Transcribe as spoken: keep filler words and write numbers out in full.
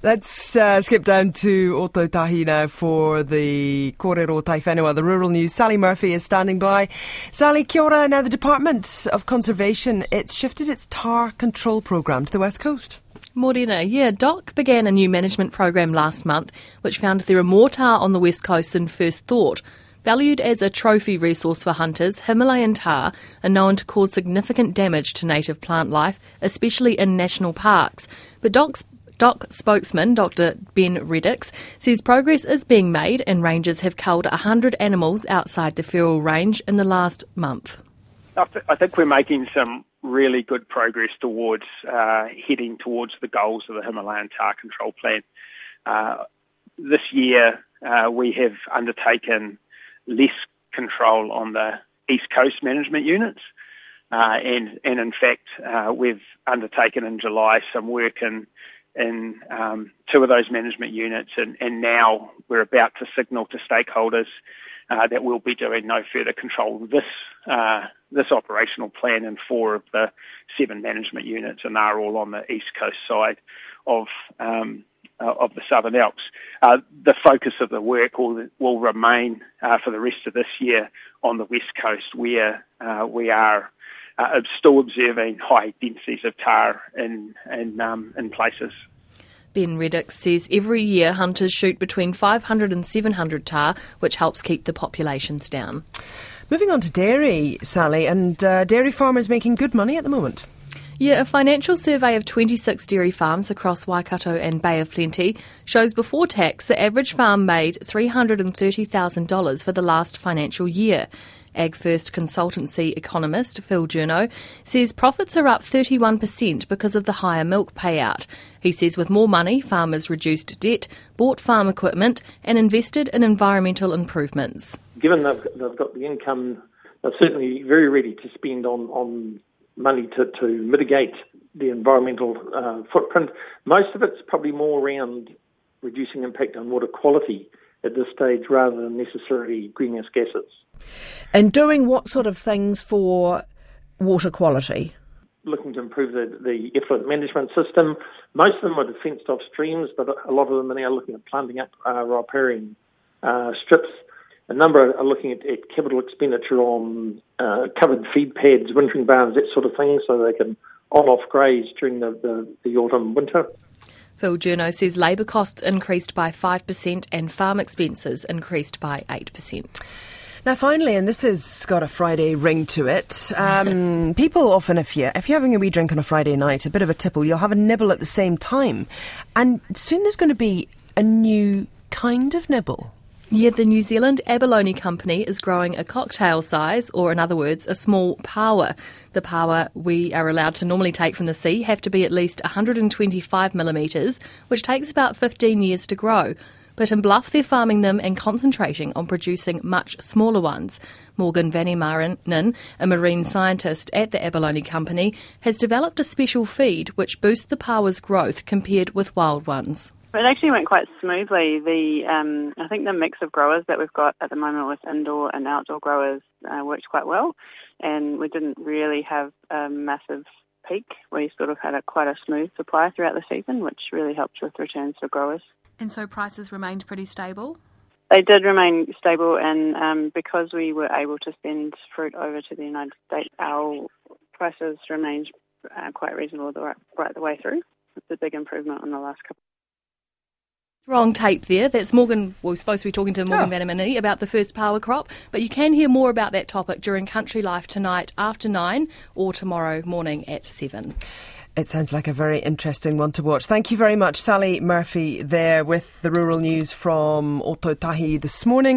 Let's uh, skip down to Ōtautahi now for the Kōrero Taiwhenua, the Rural News. Sally Murphy is standing by. Sally, kia ora. Now, the Department of Conservation, it's shifted its tar control programme to the West Coast. Morena, yeah, D O C began a new management program last month which found there are more tar on the West Coast than first thought. Valued as a trophy resource for hunters, Himalayan tar are known to cause significant damage to native plant life, especially in national parks. But D O C's D O C spokesman, Doctor Ben Reddix, says progress is being made and rangers have culled one hundred animals outside the Feral Range in the last month. I, th- I think we're making some really good progress towards uh, heading towards the goals of the Himalayan Tar Control Plan. Uh, this year uh, we have undertaken less control on the East Coast management units uh, and, and in fact uh, we've undertaken in July some work in, in um, two of those management units and, and now we're about to signal to stakeholders uh, that we'll be doing no further control this uh, this operational plan in four of the seven management units, and they're all on the East Coast side of um, uh, of the Southern Alps. Uh, the focus of the work will, will remain uh, for the rest of this year on the West Coast, where uh, we are uh, still observing high densities of tar in in, um, in places. Ben Reddix says every year hunters shoot between five hundred and seven hundred tar, which helps keep the populations down. Moving on to dairy, Sally, and uh, dairy farmers making good money at the moment. Yeah, a financial survey of twenty-six dairy farms across Waikato and Bay of Plenty shows before tax the average farm made three hundred thirty thousand dollars for the last financial year. AgFirst consultancy economist Phil Journo says profits are up thirty-one percent because of the higher milk payout. He says with more money, farmers reduced debt, bought farm equipment and invested in environmental improvements. Given they've, they've got the income, they're certainly very ready to spend on, on money to, to mitigate the environmental uh, footprint. Most of it's probably more around reducing impact on water quality at this stage rather than necessarily greenhouse gases. And doing what sort of things for water quality? Looking to improve the, the effluent management system. Most of them are fenced off streams, but a lot of them are now looking at planting up uh, riparian uh, strips. A number are looking at, at capital expenditure on uh, covered feed pads, wintering barns, that sort of thing, so they can on-off graze during the, the, the autumn winter. Phil Journo says labour costs increased by five percent and farm expenses increased by eight percent. Now, finally, and this has got a Friday ring to it, um, people often, if, you, if you're having a wee drink on a Friday night, a bit of a tipple, you'll have a nibble at the same time. And soon there's going to be a new kind of nibble. Yeah, the New Zealand Abalone Company is growing a cocktail size, or in other words, a small paua. The paua we are allowed to normally take from the sea have to be at least one hundred twenty-five millimetres, which takes about fifteen years to grow. But in Bluff, they're farming them and concentrating on producing much smaller ones. Morgan Vanimaranen, a marine scientist at the Abalone Company, has developed a special feed which boosts the paua's growth compared with wild ones. It actually went quite smoothly. The um, I think the mix of growers that we've got at the moment with indoor and outdoor growers uh, worked quite well, and we didn't really have a massive peak. We sort of had a quite a smooth supply throughout the season, which really helped with returns for growers. And so prices remained pretty stable? They did remain stable, and um, because we were able to send fruit over to the United States, our prices remained uh, quite reasonable the right, right the way through. It's a big improvement on the last couple. Wrong tape there. That's Morgan. Well, we're supposed to be talking to Morgan oh. Vanimaranen about the first paua crop, but you can hear more about that topic during Country Life tonight after nine or tomorrow morning at seven. It sounds like a very interesting one to watch. Thank you very much, Sally Murphy, there with the rural news from Ōtautahi this morning.